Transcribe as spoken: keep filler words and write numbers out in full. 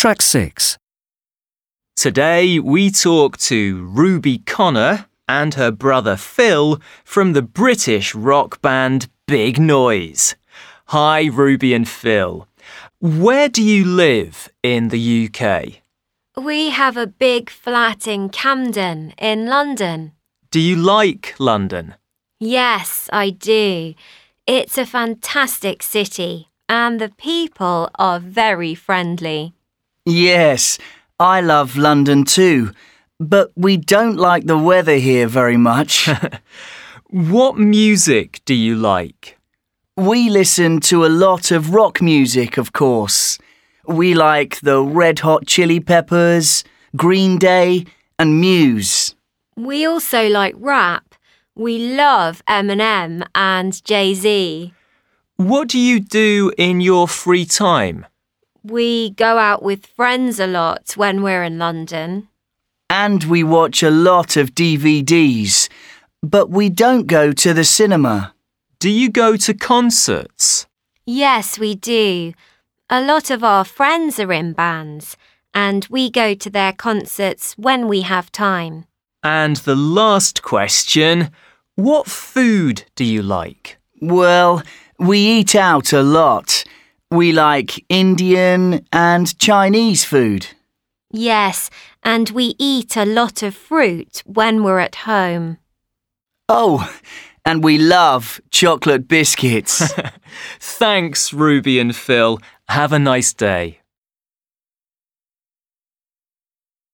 Track six. Today we talk to Ruby Connor and her brother Phil from the British rock band Big Noise. Hi, Ruby and Phil. Where do you live in the U K? We have a big flat in Camden, in London. Do you like London? Yes, I do. It's a fantastic city and the people are very friendly. Yes, I love London too, but we don't like the weather here very much. What music do you like? We listen to a lot of rock music, of course. We like the Red Hot Chili Peppers, Green Day and Muse. We also like rap. We love Eminem and Jay-Z. What do you do in your free time? We go out with friends a lot when we're in London. And we watch a lot of D V Ds, but we don't go to the cinema. Do you go to concerts? Yes, we do. A lot of our friends are in bands, and we go to their concerts when we have time. And the last question, what food do you like? Well, we eat out a lot. We like Indian and Chinese food. Yes, and we eat a lot of fruit when we're at home. Oh, and we love chocolate biscuits. Thanks, Ruby and Phil. Have a nice day.